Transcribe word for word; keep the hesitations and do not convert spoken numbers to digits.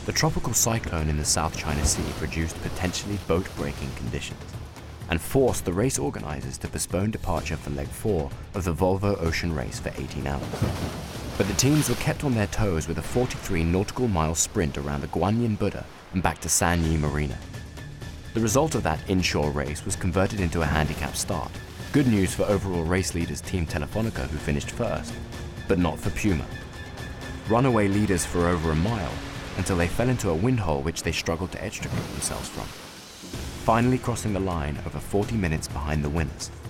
The tropical cyclone in the South China Sea produced potentially boat-breaking conditions and forced the race organizers to postpone departure for leg four of the Volvo Ocean Race for eighteen hours. But the teams were kept on their toes with a forty-three nautical mile sprint around the Guanyin Buddha and back to Sanyee Marina. The result of that inshore race was converted into a handicap start. Good news for overall race leaders Team Telefonica, who finished first, but not for Puma. Runaway leaders for over a mile until they fell into a wind hole which they struggled to extricate themselves from, finally crossing the line over forty minutes behind the winners.